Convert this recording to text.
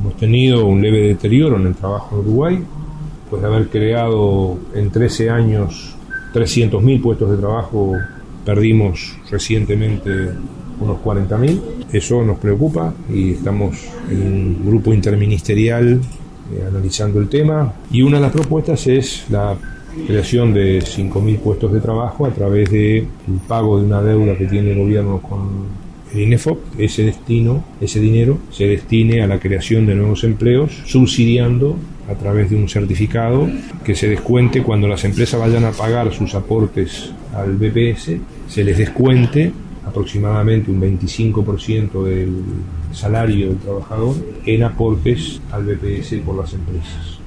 Hemos tenido un leve deterioro en el trabajo en Uruguay, pues de haber creado en 13 años 300.000 puestos de trabajo, perdimos recientemente unos 40.000. Eso nos preocupa y estamos en un grupo interministerial analizando el tema. Y una de las propuestas es la creación de 5.000 puestos de trabajo a través del pago de una deuda que tiene el gobierno con el INEFOP. Ese dinero se destine a la creación de nuevos empleos, subsidiando a través de un certificado que se descuente cuando las empresas vayan a pagar sus aportes al BPS, se les descuente aproximadamente un 25% del salario del trabajador en aportes al BPS por las empresas.